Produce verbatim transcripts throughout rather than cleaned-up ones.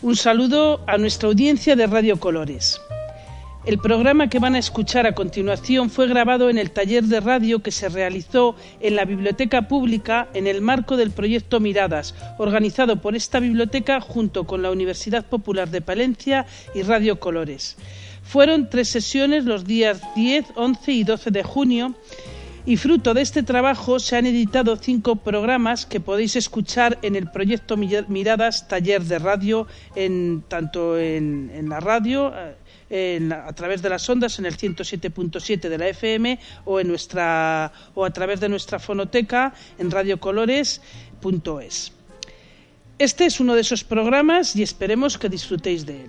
Un saludo a nuestra audiencia de Radio Colores. El programa que van a escuchar a continuación fue grabado en el taller de radio que se realizó en la Biblioteca Pública en el marco del proyecto Miradas, organizado por esta biblioteca junto con la Universidad Popular de Palencia y Radio Colores. Fueron tres sesiones los días diez, once y doce de junio y fruto de este trabajo se han editado cinco programas que podéis escuchar en el proyecto Miradas Taller de Radio, en, tanto en, en la radio, en, a través de las ondas en el ciento siete punto siete de la F M o, en nuestra, o a través de nuestra fonoteca en radiocolores punto es. Este es uno de esos programas y esperemos que disfrutéis de él.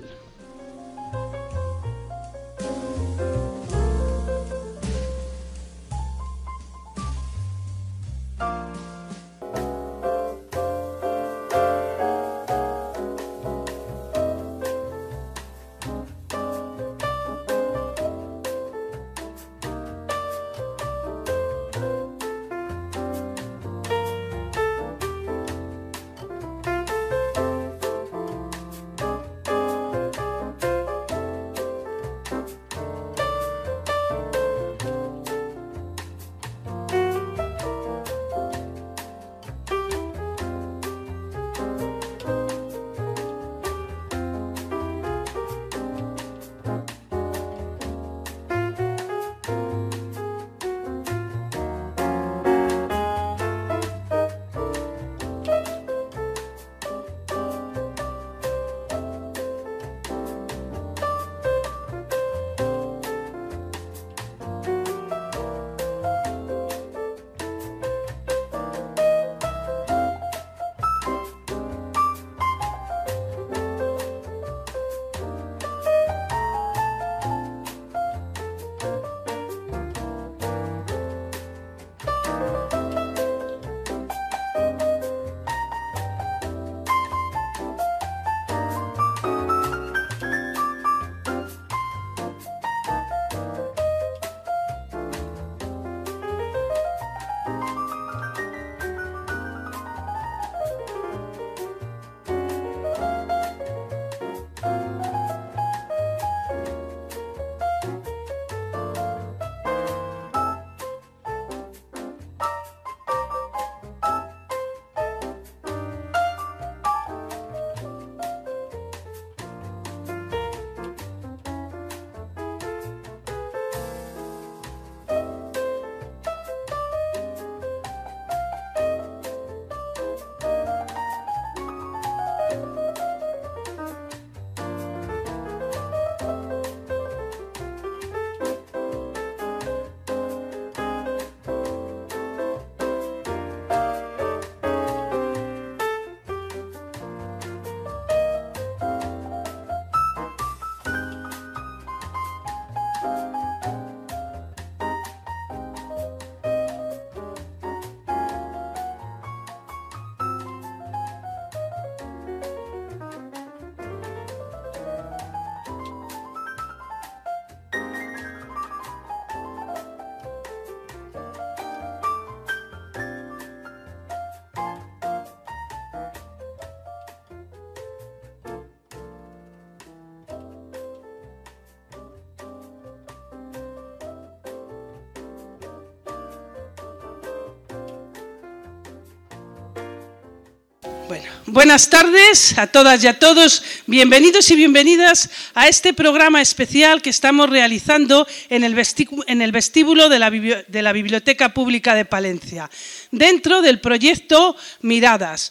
Bueno, buenas tardes a todas y a todos. Bienvenidos y bienvenidas a este programa especial que estamos realizando en el, en el vestíbulo de la, de la Biblioteca Pública de Palencia, dentro del proyecto Miradas,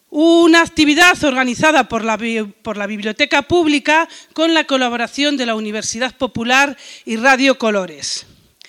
una actividad organizada por la, por la Biblioteca Pública con la colaboración de la Universidad Popular y Radio Colores.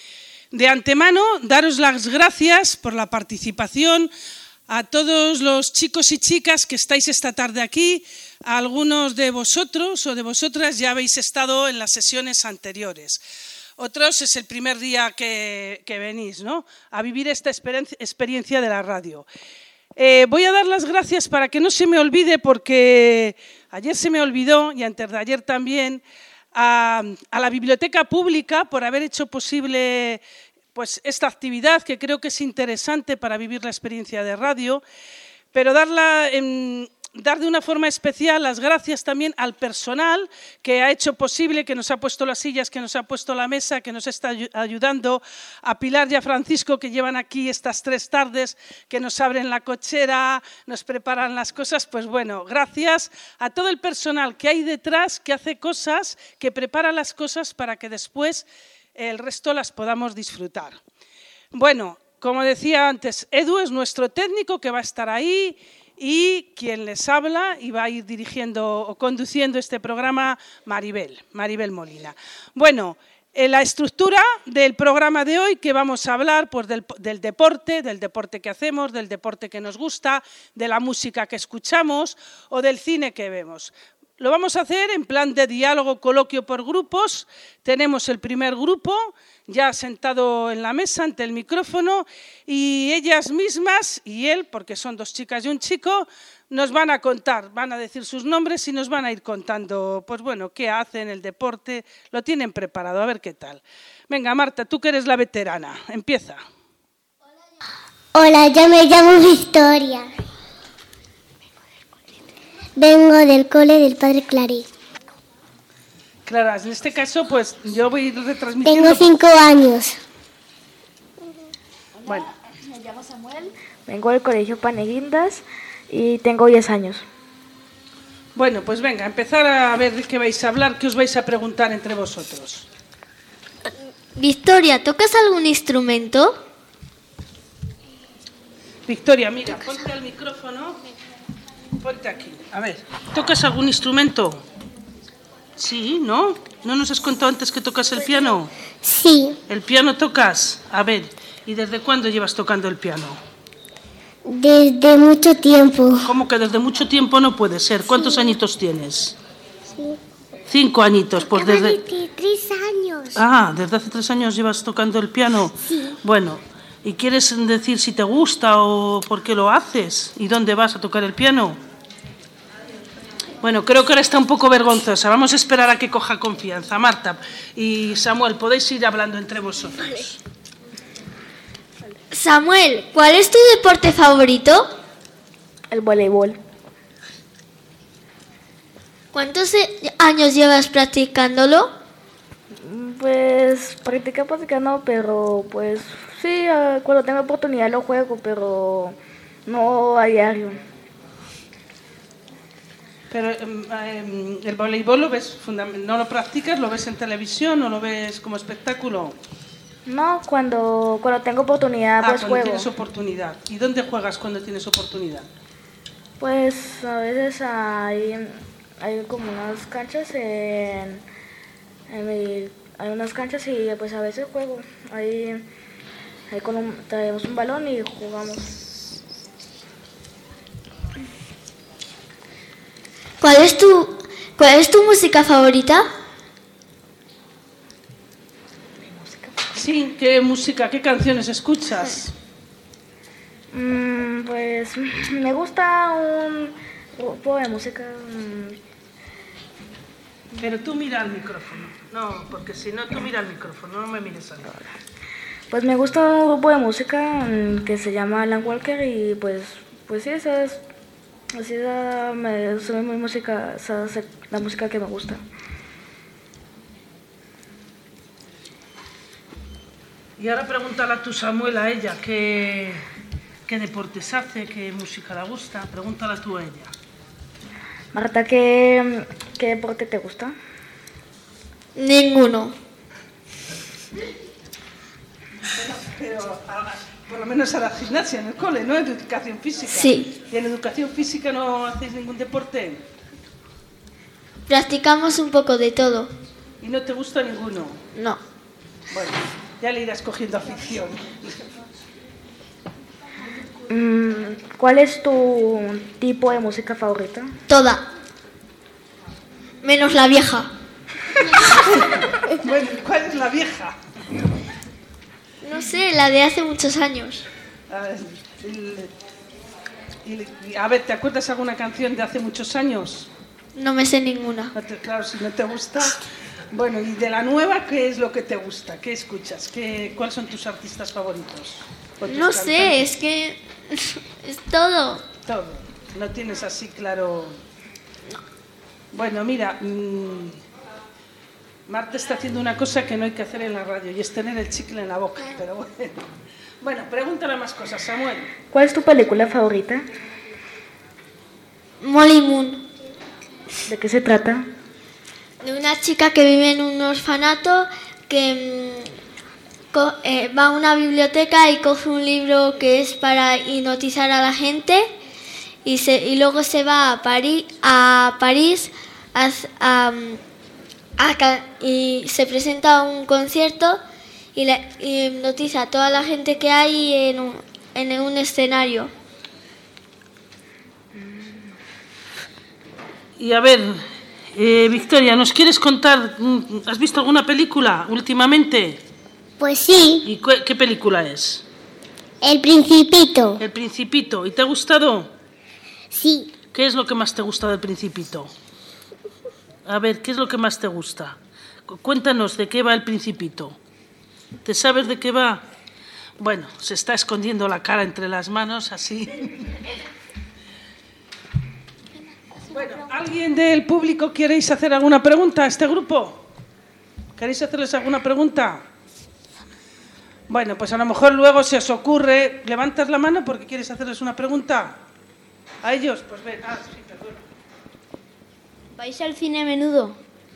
De antemano, daros las gracias por la participación a todos los chicos y chicas que estáis esta tarde aquí. A algunos de vosotros o de vosotras ya habéis estado en las sesiones anteriores. Otros es el primer día que, que venís, ¿no?, a vivir esta experiencia de la radio. Eh, voy a dar las gracias para que no se me olvide, porque ayer se me olvidó y antes de ayer también, a, a la Biblioteca Pública por haber hecho posible pues esta actividad que creo que es interesante para vivir la experiencia de radio, pero darla en, dar de una forma especial las gracias también al personal que ha hecho posible, que nos ha puesto las sillas, que nos ha puesto la mesa, que nos está ayudando, a Pilar y a Francisco, que llevan aquí estas tres tardes, que nos abren la cochera, nos preparan las cosas. Pues bueno, gracias a todo el personal que hay detrás, que hace cosas, que prepara las cosas para que después el resto las podamos disfrutar. Bueno, como decía antes, Edu es nuestro técnico que va a estar ahí, y quien les habla y va a ir dirigiendo o conduciendo este programa, Maribel, Maribel Molina. Bueno, en la estructura del programa de hoy, que vamos a hablar pues, del, del deporte, del deporte que hacemos, del deporte que nos gusta, de la música que escuchamos o del cine que vemos. Lo vamos a hacer en plan de diálogo, coloquio por grupos. Tenemos el primer grupo ya sentado en la mesa ante el micrófono y ellas mismas y él, porque son dos chicas y un chico, nos van a contar, van a decir sus nombres y nos van a ir contando, pues bueno, qué hacen, el deporte, lo tienen preparado, a ver qué tal. Venga, Marta, tú que eres la veterana, empieza. Hola, yo me llamo Victoria. Vengo del cole del Padre Claret. Clara, en este caso, pues yo voy a ir retransmitiendo... Tengo cinco años. Hola, bueno. Me llamo Samuel, vengo del colegio Paneguindas y tengo diez años. Bueno, pues venga, empezar a ver de qué vais a hablar, qué os vais a preguntar entre vosotros. Victoria, ¿tocas algún instrumento? Victoria, mira, ponte al micrófono, ponte aquí. A ver, ¿tocas algún instrumento? Sí, ¿no? ¿No nos has contado antes que tocas el piano? Sí. ¿El piano tocas? A ver, ¿y desde cuándo llevas tocando el piano? Desde mucho tiempo. ¿Cómo que desde mucho tiempo? No puede ser. ¿Cuántos sí. añitos tienes? Sí. Cinco añitos, pues desde... Desde tres años. Ah, ¿desde hace tres años llevas tocando el piano? Sí. Bueno, ¿y quieres decir si te gusta o por qué lo haces? ¿Y dónde vas a tocar el piano? Bueno, creo que ahora está un poco vergonzosa. Vamos a esperar a que coja confianza. Marta y Samuel, podéis ir hablando entre vosotros. Vale. Samuel, ¿cuál es tu deporte favorito? El voleibol. ¿Cuántos años llevas practicándolo? Pues practicar, practicando, pero pues sí, cuando tengo oportunidad lo juego, pero no a diario. Pero eh, el voleibol lo ves, no lo practicas, lo ves en televisión o lo ves como espectáculo. No, cuando cuando tengo oportunidad ah, pues cuando juego. Tienes oportunidad. ¿Y dónde juegas cuando tienes oportunidad? Pues a veces hay hay como unas canchas en, en mi, hay unas canchas y pues a veces juego. Ahí, ahí con un, traemos un balón y jugamos. ¿Cuál es tu, cuál es tu música favorita? Sí, ¿qué música, qué canciones escuchas? Mm, pues me gusta un grupo de música. Mm. Pero tú mira al micrófono. No, porque si no, tú mira al micrófono, no me mires a mí. Pues me gusta un grupo de música que se llama Alan Walker y pues, pues sí, esa es... Así es la, me, es mi música, esa es la música que me gusta. Y ahora pregúntale a tu Samuel, a ella, qué, qué deportes hace, qué música le gusta. Pregúntala tú a ella. Marta, ¿qué, qué deporte te gusta? Ninguno. Pero a, por lo menos a la gimnasia en el cole, ¿no? En educación física. Sí. ¿Y en educación física no hacéis ningún deporte? Practicamos un poco de todo. ¿Y no te gusta ninguno? No. Bueno, ya le irás cogiendo afición. ¿Cuál es tu tipo de música favorita? Toda. Menos la vieja. Bueno, ¿cuál es la vieja? No sé, la de hace muchos años. A ver, y, y, a ver, ¿te acuerdas alguna canción de hace muchos años? No me sé ninguna. No te, claro, si no te gusta. Bueno, y de la nueva, ¿qué es lo que te gusta? ¿Qué escuchas? ¿Qué, ¿Cuáles son tus artistas favoritos? No sé, es que es todo. Todo. No tienes así claro. Bueno, mira, mmm, Marta está haciendo una cosa que no hay que hacer en la radio y es tener el chicle en la boca, pero bueno. Bueno, pregúntale más cosas, Samuel. ¿Cuál es tu película favorita? Molly Moon. ¿De qué se trata? De una chica que vive en un orfanato que mmm, co- eh, va a una biblioteca y coge un libro que es para hipnotizar a la gente y, se, y luego se va a, París a París a, a, a, ca- y se presenta a un concierto y, la, y hipnotiza a toda la gente que hay en un, en un escenario. Y a ver, eh, Victoria, ¿nos quieres contar? ¿Has visto alguna película últimamente? Pues sí, ¿Y cu- qué película es? El Principito. El Principito. ¿Y te ha gustado? Sí, ¿Qué es lo que más te gusta del Principito? A ver, ¿qué es lo que más te gusta? Cu- Cuéntanos de qué va el Principito. ¿Te sabes de qué va? Bueno, se está escondiendo la cara entre las manos, así. Bueno, ¿alguien del público queréis hacer alguna pregunta a este grupo? ¿Queréis hacerles alguna pregunta? Bueno, pues a lo mejor luego se os ocurre. ¿Levantas la mano porque quieres hacerles una pregunta? ¿A ellos? Pues ven. Ah, sí, perdona. ¿Vais al cine a menudo?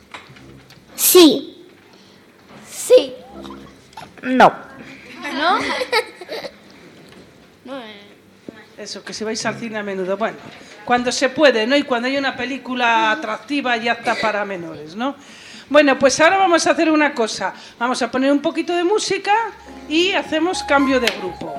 sí, Sí. No. ¿No? Eso, que si vais al cine a menudo. Bueno, cuando se puede, ¿no? Y cuando hay una película atractiva y apta para menores, ¿no? Bueno, pues ahora vamos a hacer una cosa. Vamos a poner un poquito de música y hacemos cambio de grupo.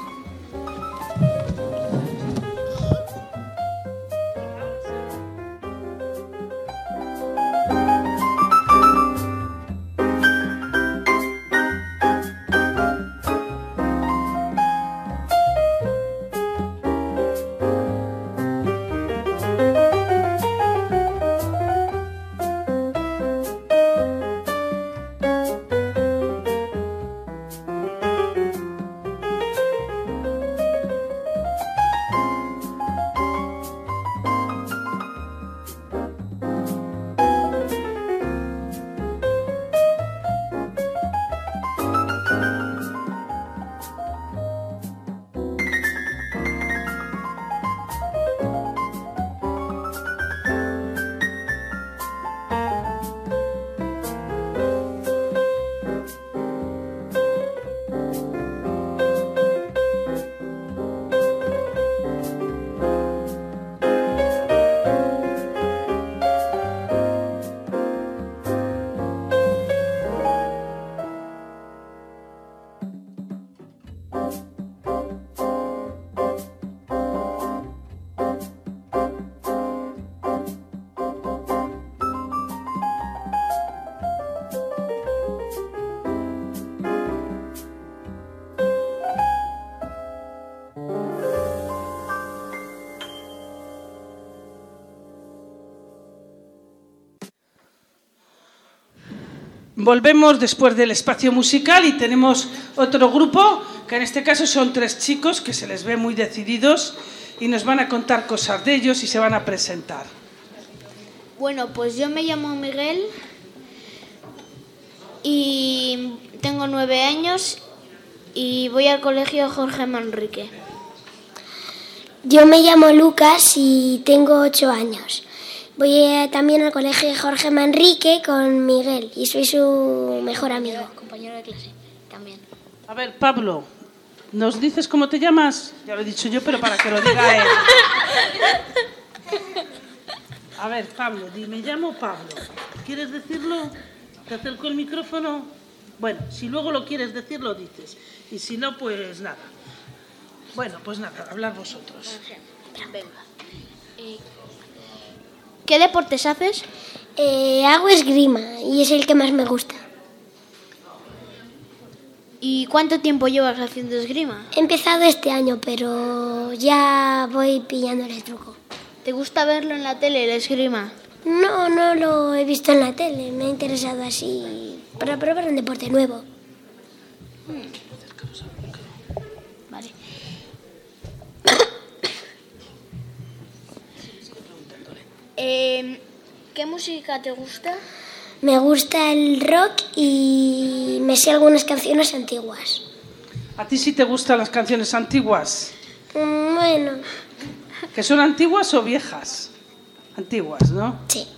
Volvemos después del espacio musical y tenemos otro grupo, que en este caso son tres chicos que se les ve muy decididos y nos van a contar cosas de ellos y se van a presentar. Bueno, pues yo me llamo Miguel y tengo nueve años y voy al colegio Jorge Manrique. yo me llamo Lucas y tengo ocho años. Voy eh, también al colegio Jorge Manrique con Miguel y soy su mejor amigo. Compañero de clase, también. A ver, Pablo, ¿nos dices cómo te llamas? Ya lo he dicho yo, pero para que lo diga él. A ver, Pablo, di, me llamo Pablo. ¿Quieres decirlo? ¿Te acerco el micrófono? Bueno, si luego lo quieres decir, lo dices. Y si no, pues nada. Bueno, pues nada, hablar vosotros. Venga. ¿Qué deportes haces? Eh, hago esgrima y es el que más me gusta. ¿Y cuánto tiempo llevas haciendo esgrima? He empezado este año, pero ya voy pillándole el truco. ¿Te gusta verlo en la tele, el esgrima? No, no lo he visto en la tele. Me ha interesado así para probar un deporte nuevo. Vale. Eh, ¿Qué música te gusta? Me gusta el rock y me sé algunas canciones antiguas. ¿A ti sí te gustan las canciones antiguas? Mm, Bueno, ¿Que son antiguas o viejas? Antiguas, ¿no? sí.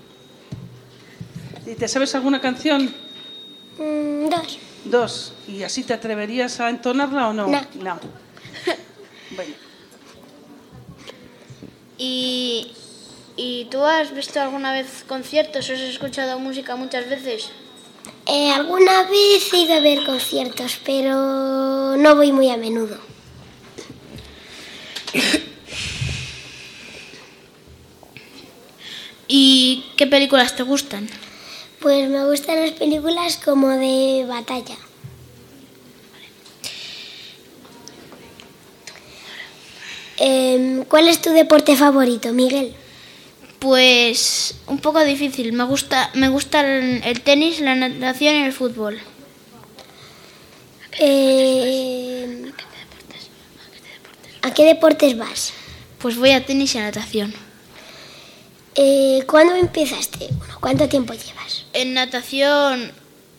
¿Y te sabes alguna canción? Mm, Dos. Dos. ¿Y así te atreverías a entonarla o no? No. No. Bueno. ¿Y, ¿Y tú has visto alguna vez conciertos o has escuchado música muchas veces? Eh, alguna vez he ido a ver conciertos, pero no voy muy a menudo. ¿Y qué películas te gustan? Pues me gustan las películas como de batalla. Em, ¿Cuál es tu deporte favorito, Miguel? Pues un poco difícil. Me gusta, me gusta el, el tenis, la natación y el fútbol. Em, ¿A qué deportes vas? Pues voy a tenis y a natación. Eh, ¿Cuándo empezaste? Bueno, ¿cuánto tiempo llevas? En natación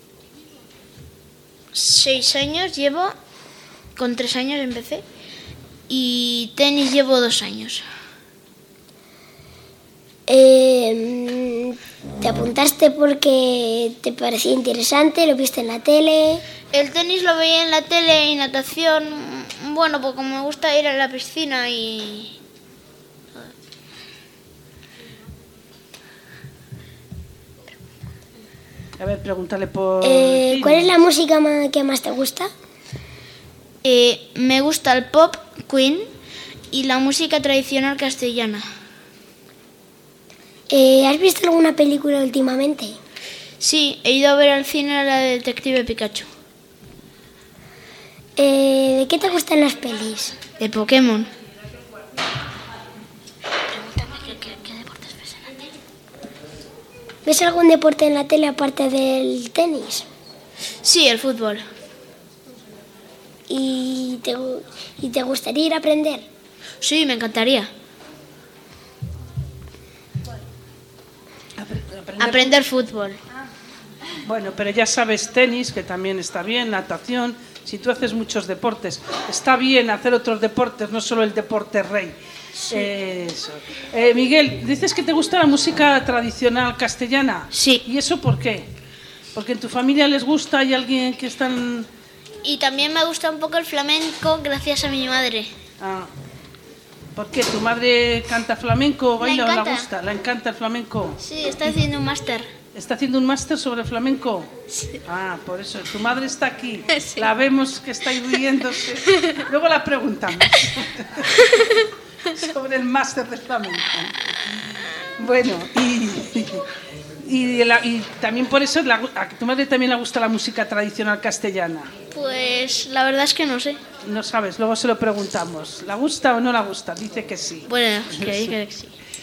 seis años llevo, con tres años empecé, y tenis llevo dos años. Eh, ¿Te apuntaste porque te parecía interesante? ¿Lo viste en la tele? El tenis lo veía en la tele y natación, bueno, pues como me gusta ir a la piscina y... A ver, pregúntale por... Eh, Tino. ¿Cuál es la música ma- que más te gusta? Eh, me gusta el pop, Queen, y la música tradicional castellana. Eh, ¿Has visto alguna película últimamente? Sí, he ido a ver al cine la de Detective Pikachu, Eh, ¿De qué te gustan las pelis? de Pokémon. ¿Ves algún deporte en la tele aparte del tenis? Sí, el fútbol. ¿Y te, gu- y te gustaría ir a aprender? Sí, me encantaría. Apre- aprender- Aprender fútbol. Bueno, pero ya sabes tenis, que también está bien, natación. Si tú haces muchos deportes, está bien hacer otros deportes, no solo el deporte rey. Eso. Eh, Miguel, dices que te gusta la música tradicional castellana. Sí. ¿Y eso por qué? Porque en tu familia les gusta, hay alguien que están... Y también me gusta un poco el flamenco gracias a mi madre. Ah. ¿Por qué? ¿Tu madre canta flamenco, baila o la encanta. gusta? ¿La encanta el flamenco? Sí, está haciendo un máster. ¿Está haciendo un máster sobre flamenco? Sí. Ah, por eso. Tu madre está aquí. Sí. La vemos que está riéndose. Luego la preguntamos sobre el máster de flamenco. Bueno, y, y, la- y también por eso la- a tu madre también le gusta la música tradicional castellana. Pues la verdad es que no sé. No sabes, luego se lo preguntamos. ¿La gusta o no la gusta? Dice que sí. Bueno, que diga que sí.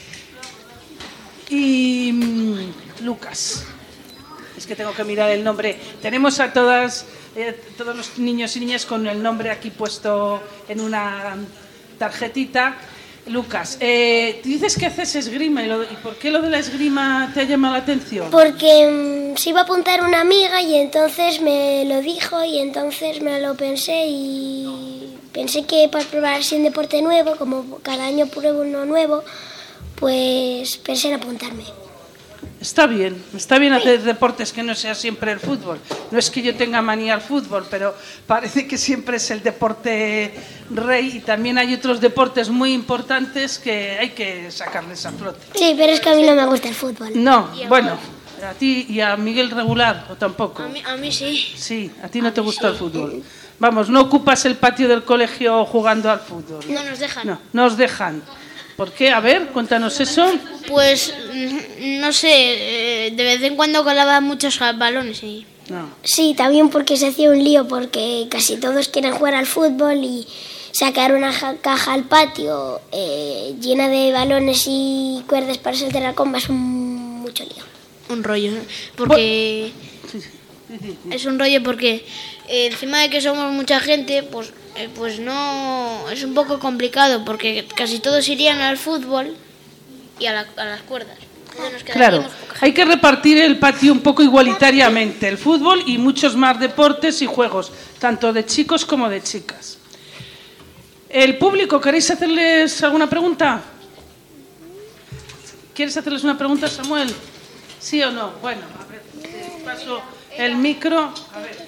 Y mm, Lucas, es que tengo que mirar el nombre. Tenemos a todas, eh, todos los niños y niñas con el nombre aquí puesto en una tarjetita. Lucas, eh, tú dices que haces esgrima. ¿Y, lo- y por qué lo de la esgrima te ha llamado la atención? Porque mm, se iba a apuntar una amiga y entonces me lo dijo y entonces me lo pensé y pensé que para probar así un deporte nuevo, como cada año pruebo uno nuevo, pues pensé en apuntarme. Está bien, está bien hacer deportes que no sea siempre el fútbol. No es que yo tenga manía al fútbol, pero parece que siempre es el deporte rey y también hay otros deportes muy importantes que hay que sacarles a flote. Sí, pero es que a mí no me gusta el fútbol. No, bueno, a ti y a Miguel regular o tampoco. A mí, a mí sí. Sí, a ti no te gusta el fútbol. Vamos, no ocupas el patio del colegio jugando al fútbol. No nos dejan. No, no os dejan. ¿Por qué? A ver, cuéntanos eso. Pues mm, no sé, eh, de vez en cuando colaban muchos balones y... No. Sí, también porque se hacía un lío, porque casi todos quieren jugar al fútbol y sacar una ja- caja al patio eh, llena de balones y cuerdas para saltar la comba es un mucho lío. Un rollo, ¿no? Porque... Sí, sí, sí, sí. Es un rollo porque eh, encima de que somos mucha gente, pues, eh, pues no... Es un poco complicado porque casi todos irían al fútbol y a, la- a las cuerdas. Entonces nos Claro, quedaríamos poca hay que repartir el patio un poco igualitariamente, el fútbol y muchos más deportes y juegos, tanto de chicos como de chicas. ¿El público, queréis hacerles alguna pregunta? ¿Quieres hacerles una pregunta, Samuel? ¿Sí o no? Bueno, a ver, te paso el micro. A ver.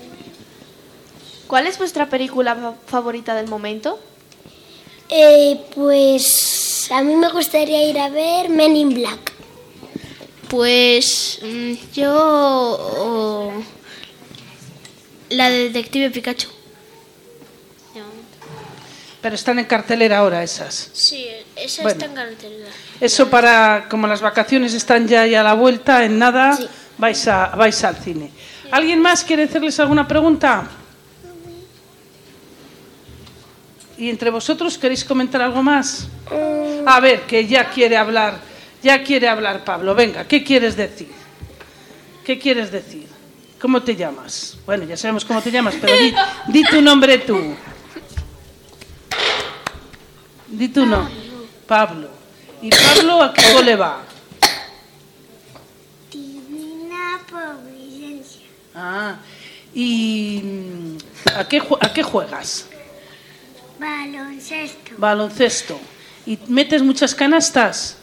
¿Cuál es vuestra película fa- favorita del momento? Eh, pues a mí me gustaría ir a ver Men in Black. Pues mm, yo oh, la de Detective Pikachu. Pero están en cartelera ahora esas. Sí, esa Bueno. está en cartelera. Eso para, como las vacaciones están ya, ya a la vuelta, en nada Sí. vais, a, vais al cine. ¿Alguien más quiere hacerles alguna pregunta? ¿Y entre vosotros queréis comentar algo más? A ver, que ya quiere hablar, ya quiere hablar Pablo. Venga, ¿qué quieres decir? ¿Qué quieres decir? ¿Cómo te llamas? Bueno, ya sabemos cómo te llamas, pero di, di tu nombre tú. Di tu nombre. Pablo. ¿Y Pablo a qué cole va? Divina Providencia. Ah, ¿y mm, a qué, ju- a qué juegas? Baloncesto. Baloncesto. ¿Y metes muchas canastas?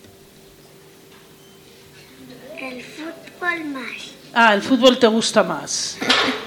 El fútbol más. Ah, el fútbol te gusta más.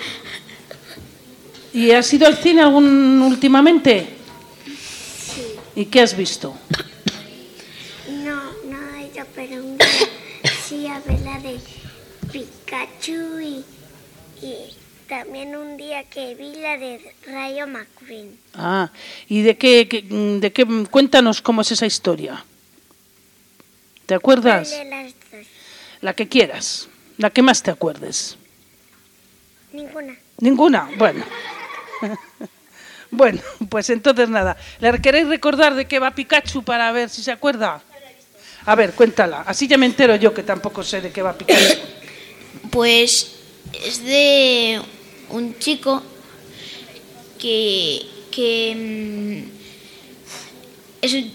¿Y has ido al cine algún últimamente? Sí. ¿Y qué has visto? No, no he ido, pero un día sí a ver la de Pikachu y, y también un día que vi la de Rayo McQueen. Ah, ¿y de qué, qué- de qué? Cuéntanos cómo es esa historia. ¿Te acuerdas? ¿Cuál de las dos? La que quieras, la que más te acuerdes. Ninguna. ¿Ninguna? Bueno. Bueno, pues entonces nada. ¿Le queréis recordar de qué va Pikachu para ver si se acuerda? A ver, cuéntala. Así ya me entero yo, que tampoco sé de qué va Pikachu. Pues es de un chico que, que mm, es un,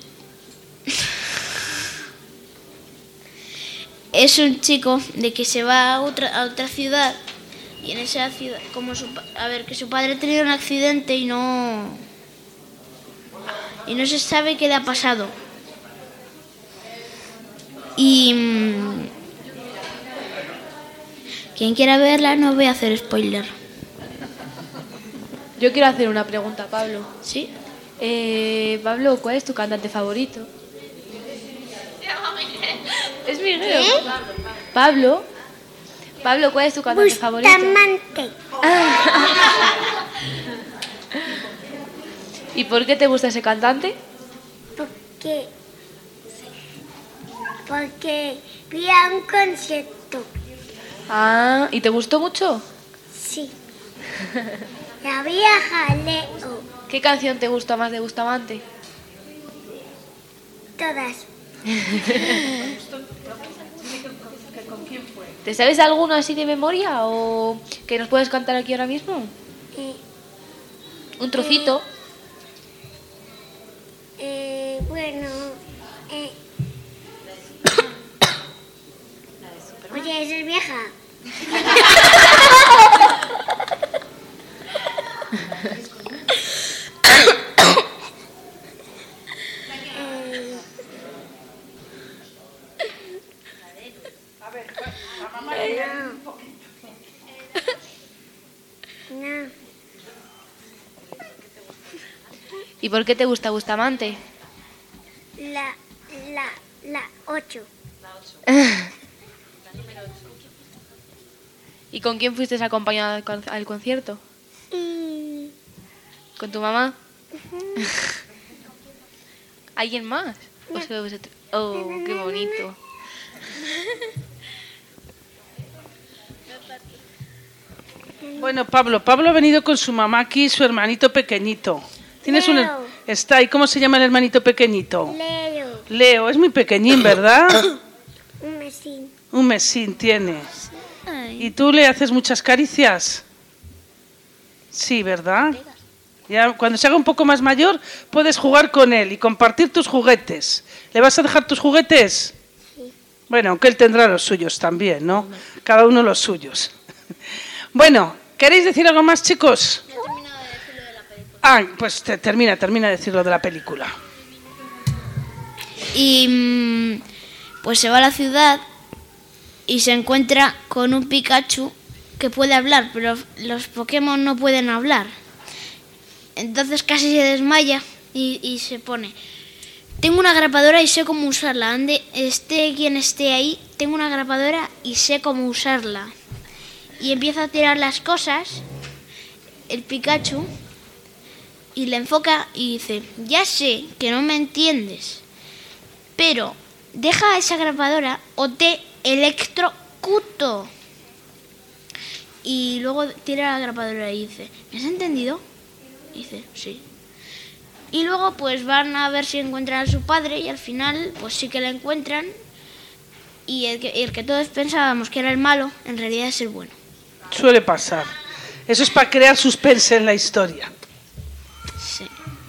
es un chico de que se va a otra, a otra ciudad y en esa ciudad, como su, pa- a ver, que su padre ha tenido un accidente y no y no se sabe qué le ha pasado. Y mm, quien quiera verla, no voy a hacer spoiler. Yo quiero hacer una pregunta, Pablo. ¿Sí? Eh, Pablo, ¿cuál es tu cantante favorito? Es Miguel. Pablo. Pablo, ¿cuál es tu cantante favorito? Bustamante. ¿Y por qué te gusta ese cantante? Porque, porque vi a un concierto. Ah, ¿y te gustó mucho? Sí. La vi a Jaleo. ¿Qué canción te gusta más de Bustamante? Todas. ¿Te sabes alguno así de memoria o que nos puedes cantar aquí ahora mismo? Eh, Un trocito. eh, bueno. Eh. Oye, esa es vieja. Eh, no. ¿Y por qué te gusta Bustamante? La, la, la ocho. ¿Y con quién fuiste acompañada al con- al concierto? Mm, ¿Con tu mamá? ¿Alguien más? ¿O solo vosotros? Oh, qué bonito. Bueno, Pablo, Pablo ha venido con su mamá aquí y su hermanito pequeñito. ¿Tienes un her- Leo. Está ahí, ¿cómo se llama el hermanito pequeñito? Leo. Leo, es muy pequeñín, ¿verdad? Un mesín. Un mesín tiene. ¿Y tú le haces muchas caricias? Sí, ¿verdad? Ya cuando se haga un poco más mayor puedes jugar con él y compartir tus juguetes. ¿Le vas a dejar tus juguetes? Sí. Bueno, aunque él tendrá los suyos también, ¿no? Cada uno los suyos. Bueno, ¿queréis decir algo más, chicos? No he terminado de decir lo de la película. Ah, pues te, termina, termina de decir lo de la película. Y mm, pues se va a la ciudad y se encuentra con un Pikachu que puede hablar, pero los Pokémon no pueden hablar. Entonces casi se desmaya y, y se pone: tengo una grapadora y sé cómo usarla. Ande, esté quien esté ahí, tengo una grapadora y sé cómo usarla. Y empieza a tirar las cosas, el Pikachu, y le enfoca y dice: ya sé que no me entiendes, pero deja esa grapadora o te electrocuto. Y luego tira la grapadora y dice: ¿me has entendido? Y dice: sí. Y luego pues van a ver si encuentran a su padre y al final pues sí que la encuentran, y el que, el que todos pensábamos que era el malo en realidad es el bueno. Suele pasar. Eso es para crear suspense en la historia. Sí.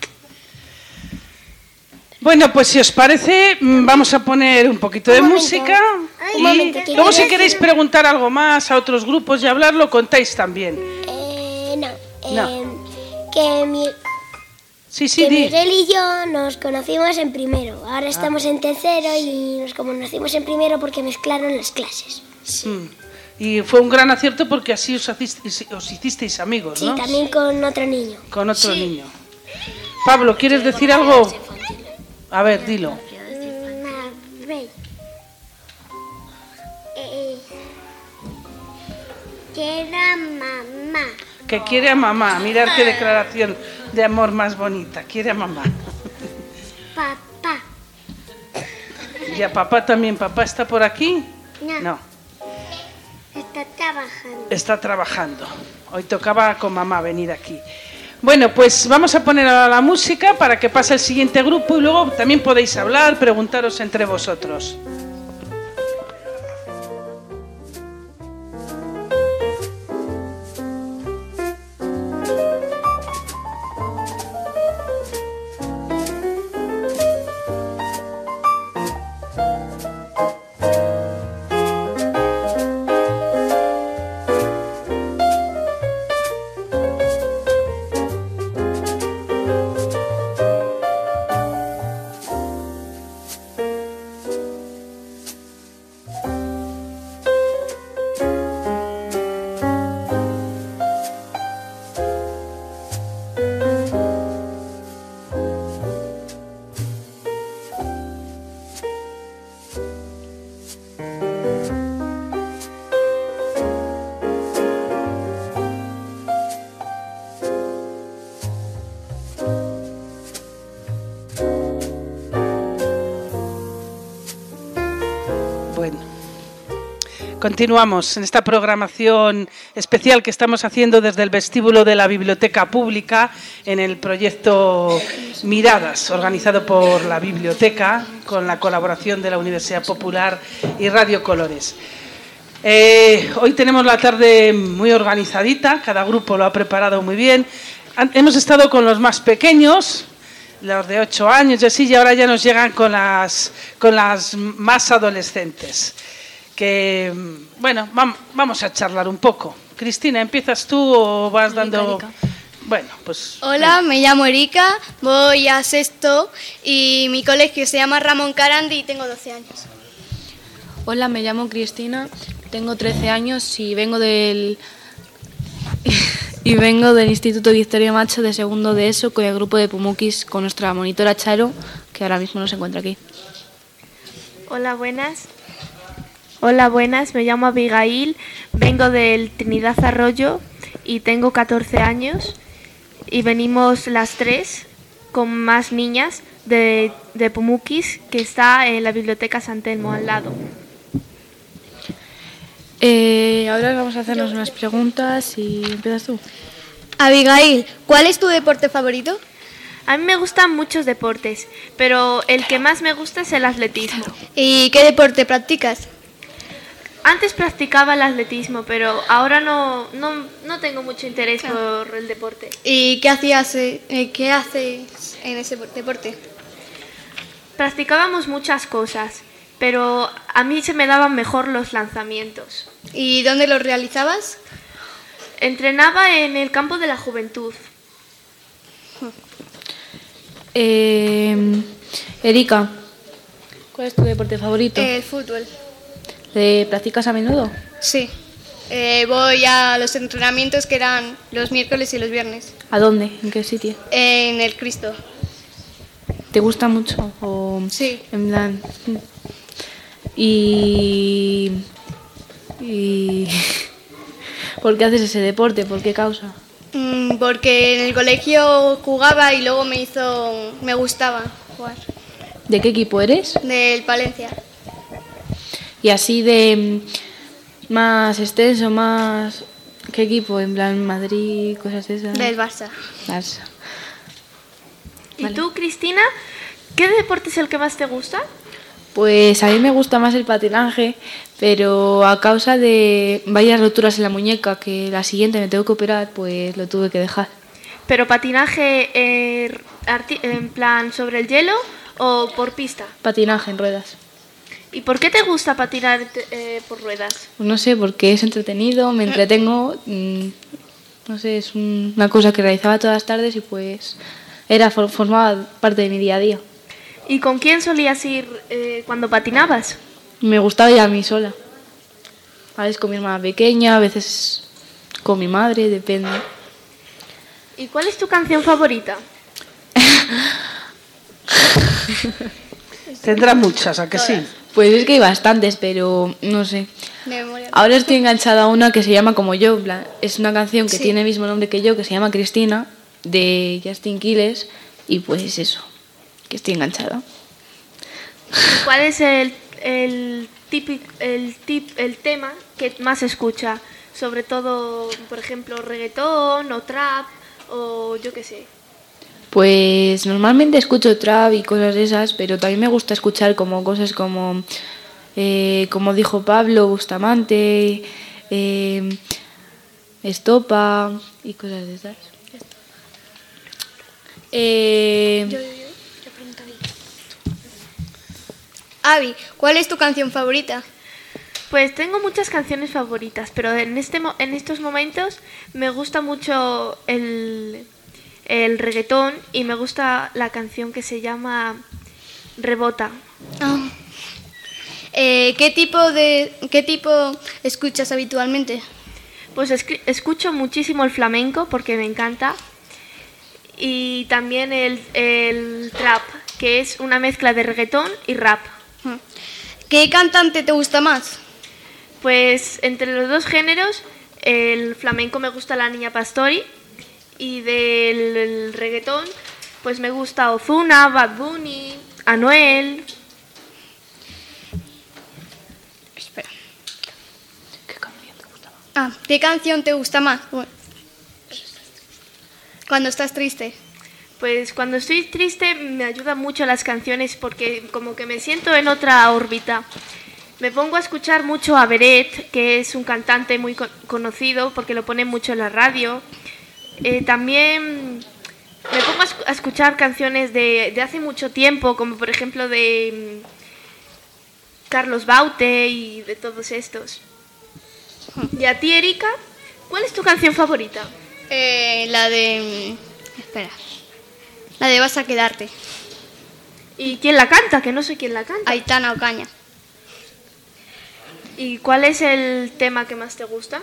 Bueno, pues si os parece, vamos a poner un poquito de Un momento. música. Ay, Y un momento, que luego si quiero queréis decir- preguntar algo más a otros grupos y hablarlo, contáis también. Eh, no. No. Eh, que, mi, Sí, sí, que di. Miguel y yo nos conocimos en primero. Ahora estamos en tercero y nos conocimos en primero porque mezclaron las clases. Mm. Y fue un gran acierto porque así os, hicisteis, os hicisteis amigos, Sí, ¿no? también con otro niño. Con otro niño. Pablo, ¿quieres decir algo? A ver, dilo. Mm, ve. Eh, quiero a mamá. Que quiere a mamá. Mirad qué declaración de amor más bonita. Quiere a mamá. Papá. Y a papá también. ¿Papá está por aquí? No. No. Está trabajando. Está trabajando. Hoy tocaba con mamá venir aquí. Bueno, pues vamos a poner ahora la música para que pase el siguiente grupo y luego también podéis hablar, preguntaros entre vosotros. Bueno, continuamos en esta programación especial que estamos haciendo desde el vestíbulo de la Biblioteca Pública en el proyecto Miradas, organizado por la Biblioteca con la colaboración de la Universidad Popular y Radio Colores. Eh, hoy tenemos la tarde muy organizadita, cada grupo lo ha preparado muy bien. Han- hemos estado con los más pequeños, los de ocho años y así, y ahora ya nos llegan con las, con las más adolescentes. Que, bueno, vam- vamos a charlar un poco. Cristina, ¿empiezas tú o vas dando...? Bueno, pues... Hola, me llamo Erika, voy a sexto y mi colegio se llama Ramón Carandi y tengo doce años. Hola, me llamo Cristina, tengo trece años y vengo del y vengo del Instituto de Historia Macho de segundo de ESO con el grupo de Pumuquis con nuestra monitora Charo, que ahora mismo no se encuentra aquí. Hola, buenas. Hola, buenas. Me llamo Abigail, vengo del Trinidad Arroyo y tengo catorce años y venimos las tres con más niñas de, de Pumuquis, que está en la Biblioteca San Telmo al lado. Eh, ahora vamos a hacernos unas preguntas y empiezas tú. Abigail, ¿cuál es tu deporte favorito? A mí me gustan muchos deportes, pero el que más me gusta es el atletismo. ¿Y qué deporte practicas? antes practicaba el atletismo, pero ahora no, no, no tengo mucho interés Ah. por el deporte. ¿Y qué hacías, eh, qué haces en ese deporte? Practicábamos muchas cosas, pero a mí se me daban mejor los lanzamientos. ¿Y dónde los realizabas? Entrenaba en el campo de la juventud. Eh, Erika, ¿cuál es tu deporte favorito? El fútbol. ¿Te practicas a menudo? Sí. Eh, voy a los entrenamientos que eran los miércoles y los viernes. ¿A dónde? ¿En qué sitio? En el Cristo. ¿Te gusta mucho? O, Sí. En plan... Y... y... ¿Por qué haces ese deporte? ¿Por qué causa? Mm, porque en el colegio jugaba y luego me hizo... me gustaba jugar. ¿De qué equipo eres? Del Palencia. Y así de mm, más extenso, más... ¿Qué equipo? En plan Madrid, cosas de esas. Del Barça. Barça. ¿Y Vale. tú, Cristina, qué deporte es el que más te gusta? Pues a mí me gusta más el patinaje, pero a causa de varias roturas en la muñeca, que la siguiente me tengo que operar, pues lo tuve que dejar. ¿Pero patinaje eh, arti- en plan sobre el hielo o por pista? Patinaje en ruedas. ¿Y por qué te gusta patinar eh, por ruedas? Pues no sé, porque es entretenido, me entretengo, mm, no sé, es un- una cosa que realizaba todas las tardes y pues era for- formaba parte de mi día a día. ¿Y con quién solías ir eh, cuando patinabas? Me gustaba ir a mí sola. A veces con mi hermana pequeña, a veces con mi madre, depende. ¿Y cuál es tu canción favorita? Tendrá muchas, ¿a que sí? Pues es que hay bastantes, pero no sé. De memoria. Ahora estoy enganchada a una que se llama Como yo. En plan, es una canción que Sí. tiene el mismo nombre que yo, que se llama Cristina, de Justin Quiles. Y pues eso, que estoy enganchada. ¿Y cuál es el, el, típico, el, tip, el tema que más se escucha? Sobre todo, por ejemplo, reggaetón o trap o yo qué sé. Pues normalmente escucho trap y cosas de esas, pero también me gusta escuchar como cosas como, eh, como dijo Pablo, Bustamante, eh, Estopa y cosas de esas. Eh, Avi, ¿cuál es tu canción favorita? Pues tengo muchas canciones favoritas, pero en, este, mo- en estos momentos me gusta mucho el, el reggaetón y me gusta la canción que se llama Rebota. Ah. Eh, ¿qué tipo de qué tipo escuchas habitualmente? Pues escri- escucho muchísimo el flamenco porque me encanta y también el, el trap, que es una mezcla de reggaetón y rap. ¿Qué cantante te gusta más? Pues entre los dos géneros, el flamenco me gusta La Niña Pastori y del el reggaetón pues me gusta Ozuna, Bad Bunny, Anuel. Espera. Ah, ¿qué canción te gusta más? Bueno. Cuando estás triste. Pues cuando estoy triste me ayudan mucho las canciones porque como que me siento en otra órbita. Me pongo a escuchar mucho a Beret, que es un cantante muy co- conocido porque lo ponen mucho en la radio. Eh, también me pongo a, esc- a escuchar canciones de, de hace mucho tiempo, como por ejemplo de mm, Carlos Baute y de todos estos. ¿Y a ti, Erika? ¿Cuál es tu canción favorita? Eh, la de... Espera. La de Vas a quedarte. ¿Y quién la canta? Que no sé quién la canta. Aitana Ocaña. ¿Y cuál es el tema que más te gusta?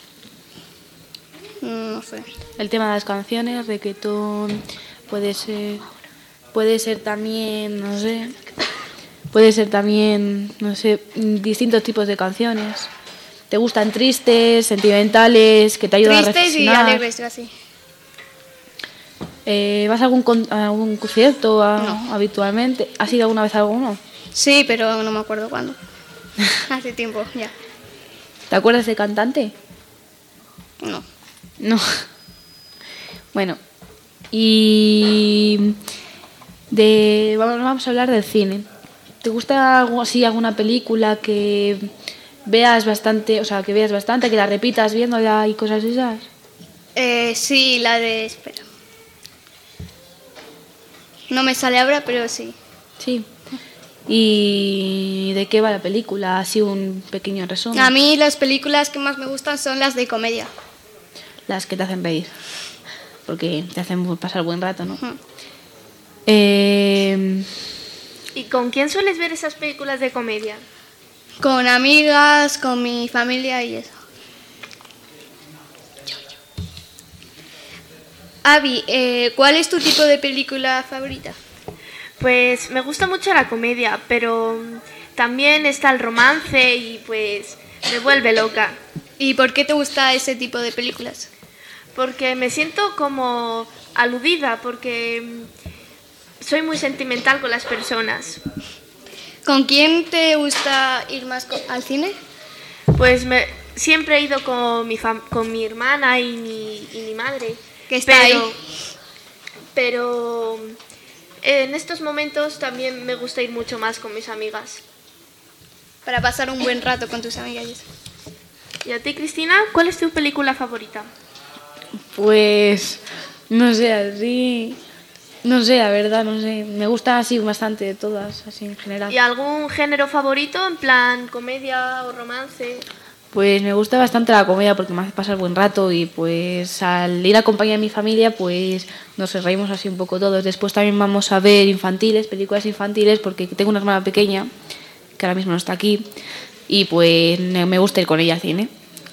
Mm, No sé. el tema de las canciones, reggaetón, puede ser, puede ser también, no sé, puede ser también, no sé, distintos tipos de canciones. ¿Te gustan tristes, sentimentales, que te ayudan a Tristes y reflexionar? alegres, así. Eh, ¿Vas a algún, con- a algún concierto a- No. habitualmente? ¿Has ido alguna vez a alguno? Sí, pero no me acuerdo cuándo. Hace tiempo, ya. ¿Te acuerdas de cantante? No. No. Bueno, y de vamos, vamos a hablar del cine. ¿Te gusta algo así, alguna película que veas bastante, o sea, que veas bastante, que la repitas viéndola y cosas esas. Eh, sí, la de... Espera. No me sale ahora, pero sí. Sí. ¿Y de qué va la película? Así un pequeño resumen. A mí las películas que más me gustan son las de comedia. Las que te hacen reír. Porque te hacen pasar buen rato, ¿no? Ujú. Eh... ¿Y con quién sueles ver esas películas de comedia? Con amigas, con mi familia y eso. Avi, eh, ¿cuál es tu tipo de película favorita? Pues me gusta mucho la comedia, pero también está el romance y pues me vuelve loca. ¿Y por qué te gusta ese tipo de películas? Porque me siento como aludida, porque soy muy sentimental con las personas. ¿Con quién te gusta ir más co- al cine? Pues me, siempre he ido con mi, fam- con mi hermana y mi, y mi madre. Que está pero, ahí. Pero en estos momentos también me gusta ir mucho más con mis amigas. Para pasar un buen rato con tus amigas. y eso. ¿Y a ti, Cristina, cuál es tu película favorita? Pues no sé, así, no sé, la verdad, no sé. Me gustan así bastante de todas, así en general. ¿Y algún género favorito, en plan comedia o romance? Pues me gusta bastante la comedia porque me hace pasar buen rato y pues al ir a acompañar a mi familia pues nos reímos así un poco todos. Después también vamos a ver infantiles, películas infantiles, porque tengo una hermana pequeña que ahora mismo no está aquí y pues me gusta ir con ella al cine.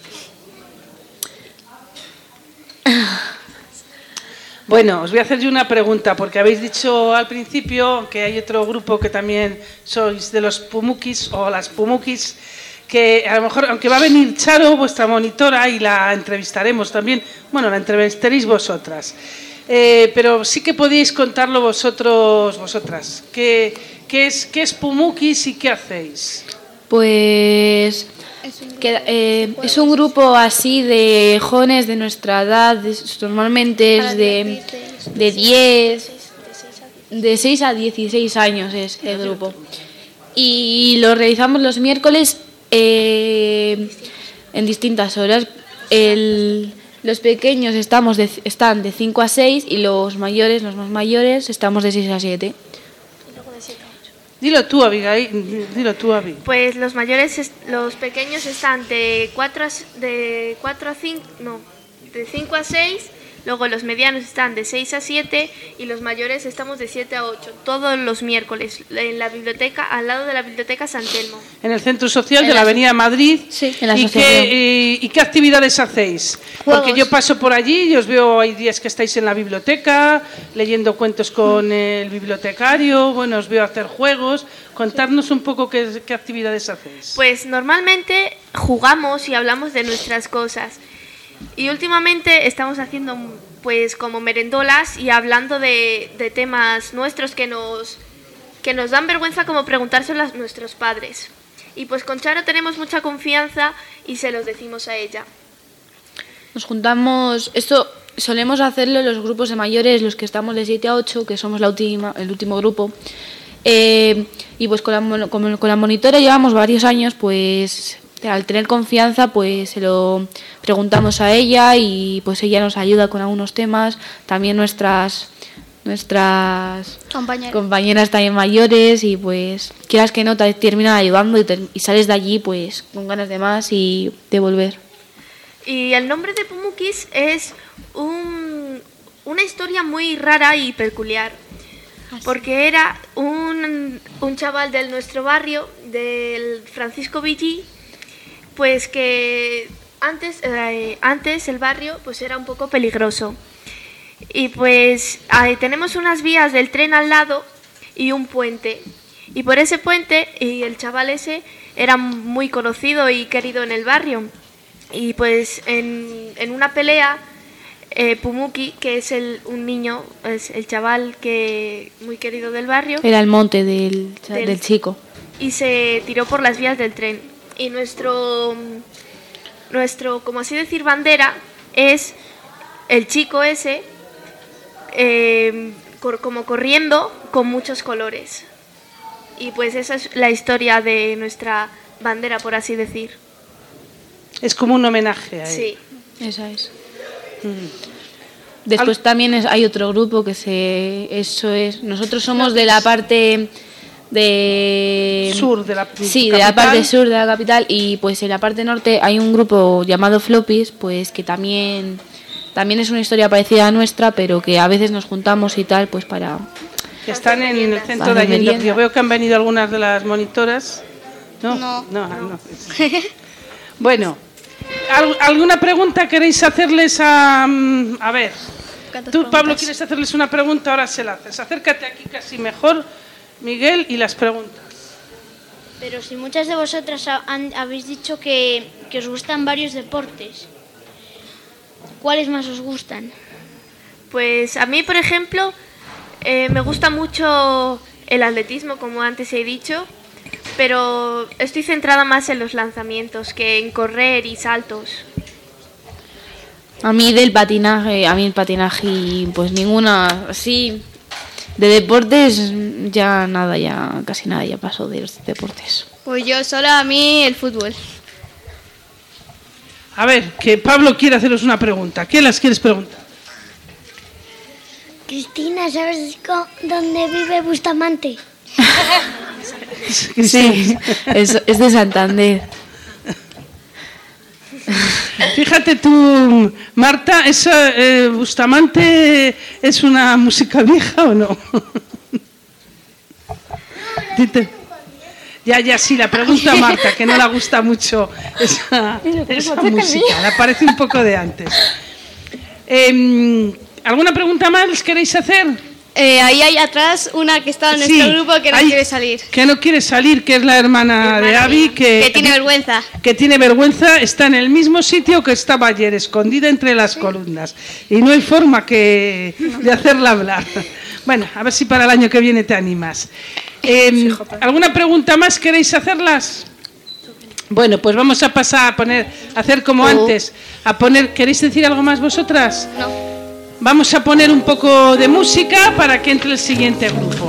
Bueno, os voy a hacer yo una pregunta, porque habéis dicho al principio que hay otro grupo que también sois de los Pumukis o las Pumukis, que a lo mejor, aunque va a venir Charo, vuestra monitora, y la entrevistaremos también, bueno, la entrevistaréis vosotras, eh, pero sí que podéis contarlo vosotros, vosotras. ¿Qué, qué es, qué es Pumukis y qué hacéis? Pues que, eh, es un grupo así de jóvenes de nuestra edad, de- normalmente es de, de diez, de seis a dieciséis años es el grupo. Y lo realizamos los miércoles eh, en distintas horas. El, los pequeños estamos de, están de cinco a seis y los mayores, los más mayores, estamos de seis a siete. Dilo tú, Abigail, dilo tú, Abi. Pues los mayores, es- los pequeños están de cuatro a, s- de cuatro a cinco, no, de cinco a seis, luego los medianos están de seis a siete y los mayores estamos de siete a ocho, todos los miércoles, en la biblioteca, al lado de la biblioteca San Telmo. En el Centro Social En de la la- Avenida Madrid. Sí, en la ¿Y asociación. qué, eh, ¿Y qué actividades hacéis? Porque yo paso por allí y os veo, hay días que estáis en la biblioteca, leyendo cuentos con el bibliotecario, bueno, os veo hacer juegos. Contarnos un poco qué, qué actividades hacéis. Pues normalmente jugamos y hablamos de nuestras cosas. Y últimamente estamos haciendo pues como merendolas y hablando de, de temas nuestros que nos, que nos dan vergüenza, como preguntárselo a nuestros padres. Y pues con Charo tenemos mucha confianza y se los decimos a ella. Nos juntamos, esto solemos hacerlo los grupos de mayores, los que estamos de siete a ocho, que somos la última, el último grupo. Eh, y pues con la, mon- con, con la monitora llevamos varios años, pues al tener confianza pues se lo preguntamos a ella y pues ella nos ayuda con algunos temas. También nuestras nuestras Compañera. compañeras también mayores y pues quieras que no te terminan ayudando y, ter- y sales de allí pues con ganas de más y de volver. Y el nombre de Pumukis es un- una historia muy rara y peculiar. Porque era un, un chaval de nuestro barrio, del Francisco Villí, pues que antes, eh, antes el barrio pues era un poco peligroso. Y pues ahí tenemos unas vías del tren al lado y un puente. Y por ese puente, y el chaval ese era muy conocido y querido en el barrio. Y pues en, en una pelea, eh, Pumuki, que es el, un niño, es el chaval que muy querido del barrio, Era el monte del, Del- del chico. y se tiró por las vías del tren. Y nuestro, nuestro, como así decir, bandera es el chico ese, eh, cor- como corriendo con muchos colores. Y pues esa es la historia de nuestra bandera, por así decir. Es como un homenaje a él. Sí. Esa es. Mm. Después también es, hay otro grupo que se... Eso es... Nosotros somos de la parte de... Sur de la Sí, capital. de la parte sur de la capital, y pues en la parte norte hay un grupo llamado Floppies, pues que también... También es una historia parecida a nuestra, pero que a veces nos juntamos y tal, pues para... Que están en el centro Para de Allende. merienda. Yo veo que han venido algunas de las monitoras. No, No. no, no. Bueno, ¿al- ¿alguna pregunta queréis hacerles a... mm, A ver, tú, Pablo, quieres hacerles una pregunta, ahora se la haces. Acércate aquí casi mejor, Miguel, y las preguntas. Pero si muchas de vosotras ha- han- habéis dicho que, que os gustan varios deportes, ¿cuáles más os gustan? Pues a mí, por ejemplo, eh, me gusta mucho el atletismo, como antes he dicho, pero estoy centrada más en los lanzamientos que en correr y saltos. A mí del patinaje, a mí el patinaje y pues ninguna, así, de deportes ya nada, ya casi nada, ya paso de los deportes. Pues yo solo a mí el fútbol. A ver, que Pablo quiere haceros una pregunta. ¿Qué las quieres preguntar? Cristina, ¿sabes co- dónde vive Bustamante? Sí, es, es de Santander. Fíjate tú, Marta, ¿esa eh, Bustamante es una música vieja o no? Dite. Ya, ya, sí, la pregunta a Marta, que no le gusta mucho esa, esa música, le parece un poco de antes. Eh, ¿Alguna pregunta más les queréis hacer? Eh, ahí hay atrás una que está en Sí, nuestro grupo que no hay- quiere salir. Que no quiere salir, que es la hermana, de Abby, que, Que tiene vergüenza. que tiene vergüenza, está en el mismo sitio que estaba ayer, escondida entre las columnas. Y no hay forma que de hacerla hablar. Bueno, a ver si para el año que viene te animas. Eh, ¿Alguna pregunta más queréis hacerlas? Bueno, pues vamos a pasar a poner, a hacer como antes, a poner. ¿Queréis decir algo más vosotras? No. Vamos a poner un poco de música para que entre el siguiente grupo.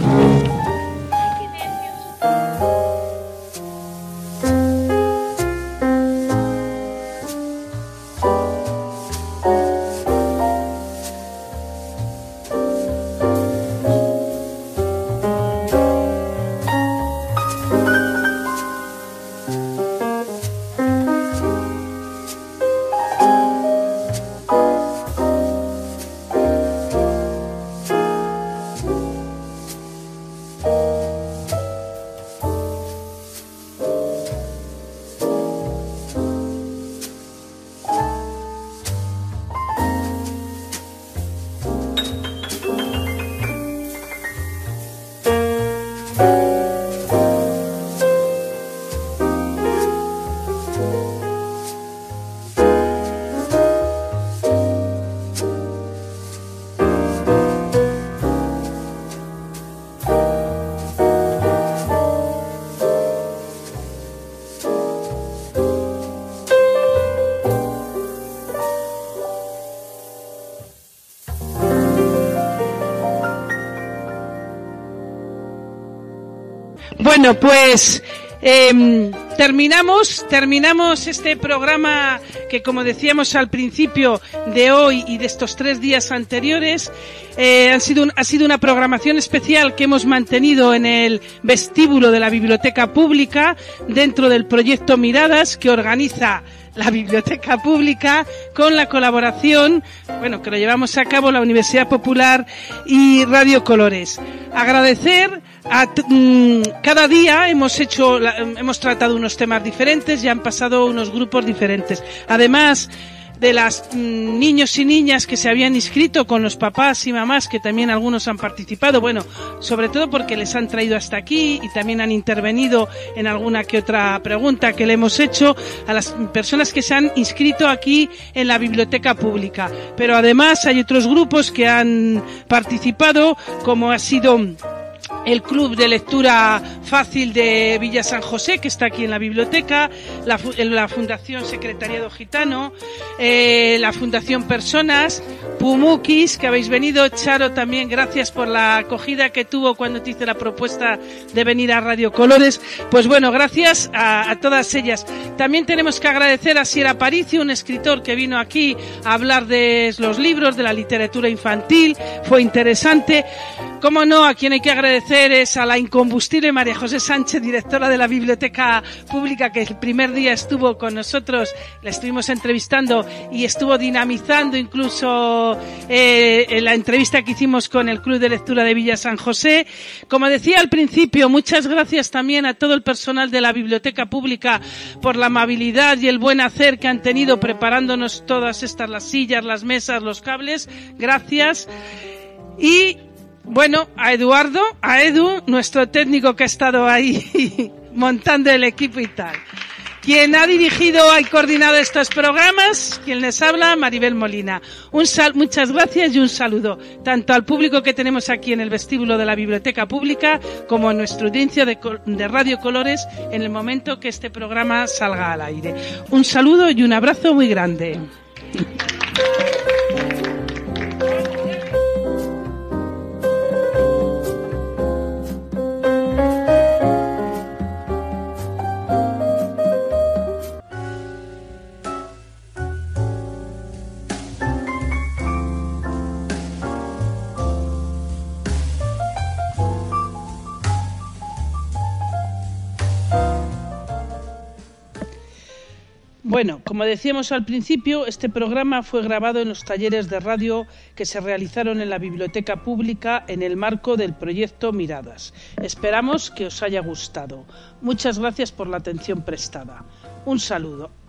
Bueno, pues eh, terminamos, terminamos este programa que, como decíamos al principio de hoy y de estos tres días anteriores, eh, han sido un, ha sido una programación especial que hemos mantenido en el vestíbulo de la Biblioteca Pública dentro del proyecto Miradas que organiza la Biblioteca Pública con la colaboración, bueno, que lo llevamos a cabo la Universidad Popular y Radio Colores. Agradecer a t- mmm, cada día hemos hecho la, hemos tratado unos temas diferentes y han pasado unos grupos diferentes. Además de las mmm, niños y niñas que se habían inscrito con los papás y mamás, que también algunos han participado, bueno, sobre todo porque les han traído hasta aquí y también han intervenido en alguna que otra pregunta que le hemos hecho a las personas que se han inscrito aquí en la Biblioteca Pública. Pero además hay otros grupos que han participado, como ha sido el Club de Lectura Fácil de Villa San José, que está aquí en la biblioteca, la, la Fundación Secretariado Gitano, eh, la Fundación Personas, Pumukis, que habéis venido. Charo, también gracias por la acogida que tuvo cuando te hice la propuesta de venir a Radio Colores. Pues bueno, gracias a, a todas ellas. También tenemos que agradecer a Sier Aparicio, un escritor que vino aquí a hablar de los libros, de la literatura infantil. Fue interesante. Cómo no, a quien hay que agradecer es a la incombustible María José Sánchez, directora de la Biblioteca Pública, que el primer día estuvo con nosotros, la estuvimos entrevistando y estuvo dinamizando incluso eh, la entrevista que hicimos con el Club de Lectura de Villa San José. Como decía al principio, muchas gracias también a todo el personal de la Biblioteca Pública por la amabilidad y el buen hacer que han tenido preparándonos todas estas, las sillas, las mesas, los cables. Gracias. Y bueno, a Eduardo, a Edu, nuestro técnico que ha estado ahí montando el equipo y tal. Quien ha dirigido y coordinado estos programas, quien les habla, Maribel Molina. Un sal, muchas gracias y un saludo, tanto al público que tenemos aquí en el vestíbulo de la Biblioteca Pública, como a nuestra audiencia de, de Radio Colores en el momento que este programa salga al aire. Un saludo y un abrazo muy grande. Bueno, como decíamos al principio, este programa fue grabado en los talleres de radio que se realizaron en la Biblioteca Pública en el marco del proyecto Miradas. Esperamos que os haya gustado. Muchas gracias por la atención prestada. Un saludo.